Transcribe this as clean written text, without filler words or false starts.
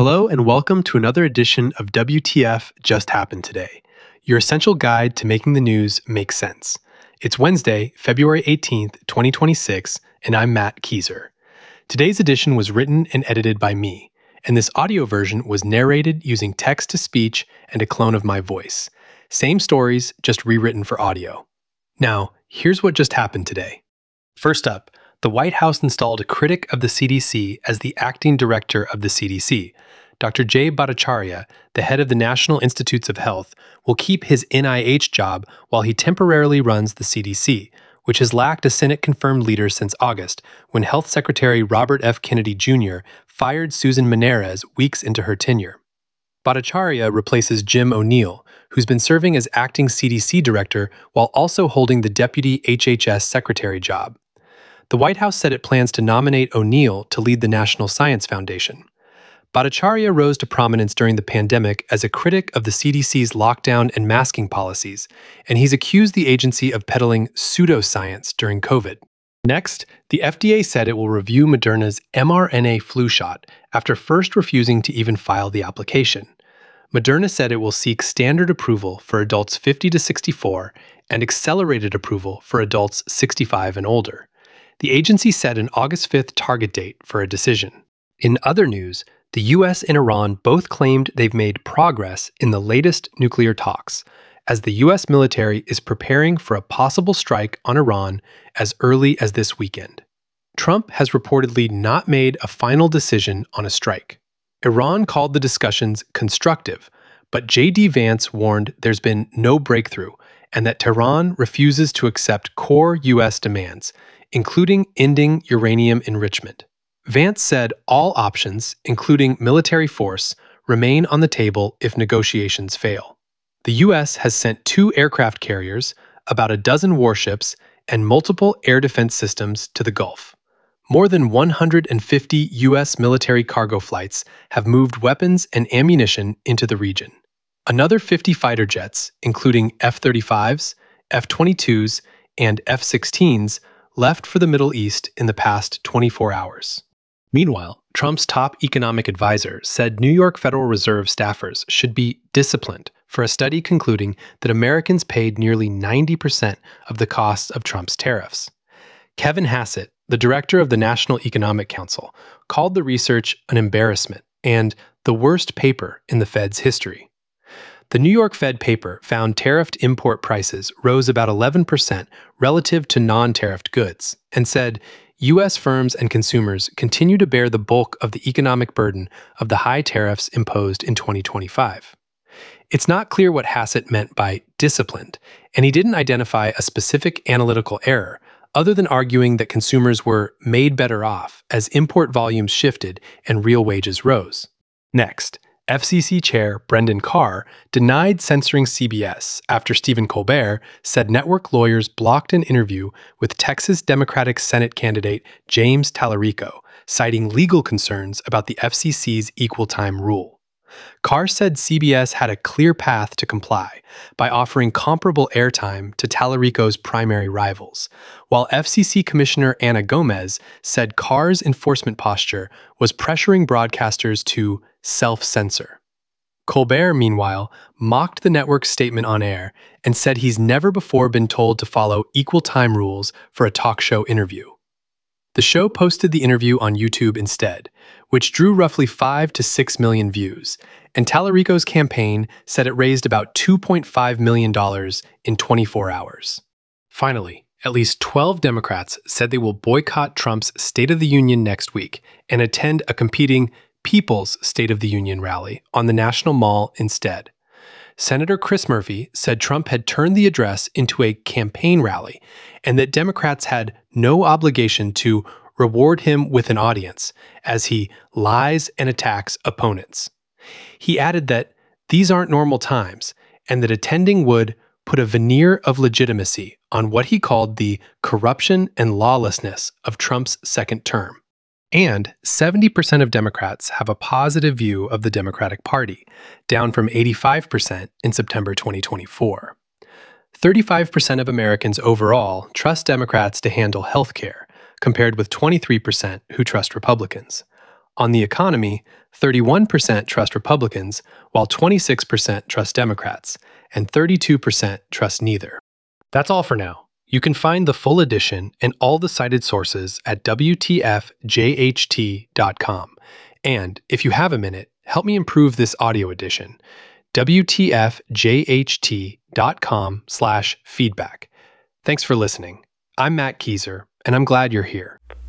Hello and welcome to another edition of WTF Just Happened Today, your essential guide to making the news make sense. It's Wednesday, February 18th, 2026, and I'm Matt Kieser. Today's edition was written and edited by me, and this audio version was narrated using text-to-speech and a clone of my voice. Same stories, just rewritten for audio. Now, here's what just happened today. First up, the White House installed a critic of the CDC as the acting director of the CDC. Dr. Jay Bhattacharya, the head of the National Institutes of Health, will keep his NIH job while he temporarily runs the CDC, which has lacked a Senate-confirmed leader since August, when Health Secretary Robert F. Kennedy Jr. fired Susan Menares weeks into her tenure. Bhattacharya replaces Jim O'Neill, who's been serving as acting CDC director while also holding the deputy HHS secretary job. The White House said it plans to nominate O'Neill to lead the National Science Foundation. Bhattacharya rose to prominence during the pandemic as a critic of the CDC's lockdown and masking policies, and he's accused the agency of peddling pseudoscience during COVID. Next, the FDA said it will review Moderna's mRNA flu shot after first refusing to even file the application. Moderna said it will seek standard approval for adults 50 to 64 and accelerated approval for adults 65 and older. The agency set an August 5th target date for a decision. In other news, the US and Iran both claimed they've made progress in the latest nuclear talks, as the US military is preparing for a possible strike on Iran as early as this weekend. Trump has reportedly not made a final decision on a strike. Iran called the discussions constructive, but J.D. Vance warned there's been no breakthrough and that Tehran refuses to accept core US demands, including ending uranium enrichment. Vance said all options, including military force, remain on the table if negotiations fail. The U.S. has sent 2 aircraft carriers, about a dozen warships, and multiple air defense systems to the Gulf. More than 150 U.S. military cargo flights have moved weapons and ammunition into the region. Another 50 fighter jets, including F-35s, F-22s, and F-16s, left for the Middle East in the past 24 hours. Meanwhile, Trump's top economic advisor said New York Federal Reserve staffers should be disciplined for a study concluding that Americans paid nearly 90% of the costs of Trump's tariffs. Kevin Hassett, the director of the National Economic Council, called the research an embarrassment and the worst paper in the Fed's history. The New York Fed paper found tariffed import prices rose about 11% relative to non-tariffed goods and said U.S. firms and consumers continue to bear the bulk of the economic burden of the high tariffs imposed in 2025. It's not clear what Hassett meant by disciplined, and he didn't identify a specific analytical error other than arguing that consumers were made better off as import volumes shifted and real wages rose. Next, FCC Chair Brendan Carr denied censoring CBS after Stephen Colbert said network lawyers blocked an interview with Texas Democratic Senate candidate James Tallarico, citing legal concerns about the FCC's equal time rule. Carr said CBS had a clear path to comply by offering comparable airtime to Tallarico's primary rivals, while FCC Commissioner Ana Gomez said Carr's enforcement posture was pressuring broadcasters to self-censor. Colbert, meanwhile, mocked the network's statement on air and said he's never before been told to follow equal time rules for a talk show interview. The show posted the interview on YouTube instead, which drew roughly 5 to 6 million views, and Tallarico's campaign said it raised about $2.5 million in 24 hours. Finally, at least 12 Democrats said they will boycott Trump's State of the Union next week and attend a competing People's State of the Union rally on the National Mall instead. Senator Chris Murphy said Trump had turned the address into a campaign rally and that Democrats had no obligation to reward him with an audience as he lies and attacks opponents. He added that these aren't normal times and that attending would put a veneer of legitimacy on what he called the corruption and lawlessness of Trump's second term. And 70% of Democrats have a positive view of the Democratic Party, down from 85% in September 2024. 35% of Americans overall trust Democrats to handle health care, compared with 23% who trust Republicans. On the economy, 31% trust Republicans, while 26% trust Democrats, and 32% trust neither. That's all for now. You can find the full edition and all the cited sources at WTFJHT.com. And if you have a minute, help me improve this audio edition. WTFJHT.com/feedback. Thanks for listening. I'm Matt Kieser, and I'm glad you're here.